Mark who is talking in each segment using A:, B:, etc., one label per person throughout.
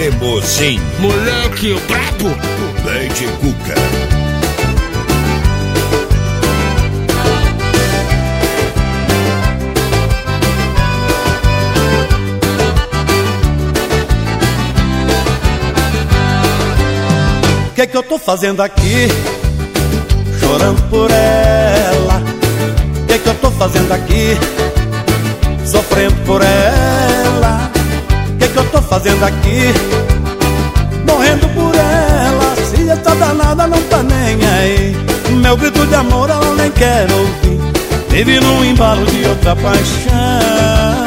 A: Cremosinho.
B: Moleque, o brabo.
A: Leite Cuca.
C: O que eu tô fazendo aqui? Chorando por ela. O que eu tô fazendo aqui? Sofrendo por ela. O que eu tô fazendo aqui? Morrendo por ela. Se essa danada não tá nem aí, meu grito de amor ela nem quer ouvir. Vive num embalo de outra paixão.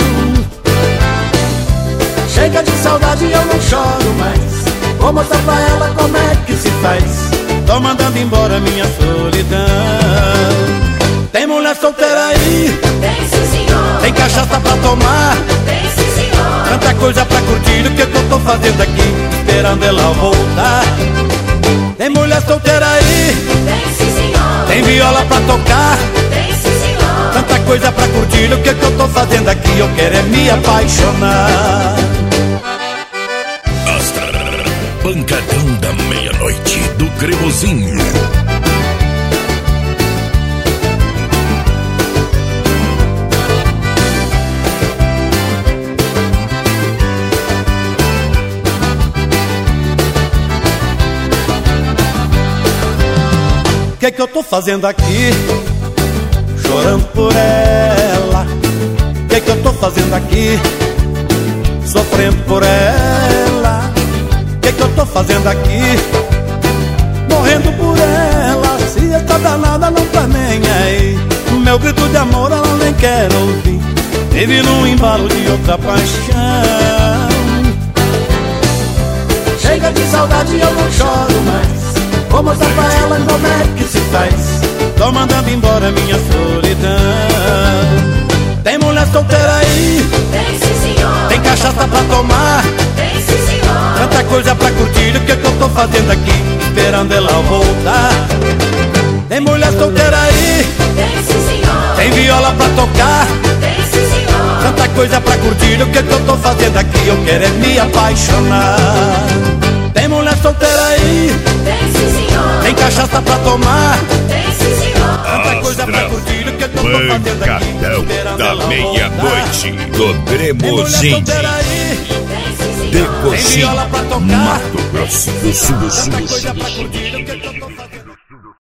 C: Chega de saudade e eu não choro mais. Vou mostrar pra ela como é que se faz. Tô mandando embora minha solidão. Tem mulher solteira aí?
D: Tem sim, senhor.
C: Tem cachaça pra tomar?
D: Tem sim, senhor.
C: Tanta coisa pra curtir. O que eu tô fazendo aqui? Esperando ela voltar. Tem mulher solteira aí?
D: Tem sim, senhor.
C: Tem viola pra tocar?
D: Tem sim, senhor.
C: Tanta coisa pra curtir. O que eu tô fazendo aqui? Eu quero é me apaixonar.
A: Pancadão da meia-noite do Cremosinho.
C: O que eu tô fazendo aqui? Chorando por ela. O que eu tô fazendo aqui? Sofrendo por ela. O que eu tô fazendo aqui? Morrendo por ela. Se essa danada não tá nem aí, meu grito de amor ela nem quer ouvir. Vive num embalo de outra paixão. Chega de saudade e eu não choro mais. Vou mostrar pra ela como é que se faz. Tô mandando embora minha solidão. Tem mulher solteira aí?
D: Tem sim, senhor.
C: Tem cachaça pra tomar?
D: Tem sim, senhor.
C: Tanta coisa pra curtir. O que eu tô fazendo aqui? Esperando ela voltar. Tem mulher solteira aí?
D: Tem sim, senhor.
C: Tem viola pra tocar?
D: Tem sim, senhor.
C: Tanta coisa pra curtir. O que eu tô fazendo aqui? Eu quero é me apaixonar. Tem mulher solteira aí?
D: Tem sim, senhor.
C: Tem cachaça pra tomar?
D: Tem sim, senhor.
C: Tanta coisa pra curtir. O que eu tô fazendo aqui?
A: Pancadão
C: Esperando
A: da
C: ela
A: meia-noite
C: voltar.
A: do
C: Tem mulher
A: Cremosinho.
C: solteira aí?
D: Tem sim, senhor.
A: De
C: Tem
A: Coxim,
C: viola pra tocar?
A: Mato Grosso do Sul.
C: Tanta coisa pra curtir. O que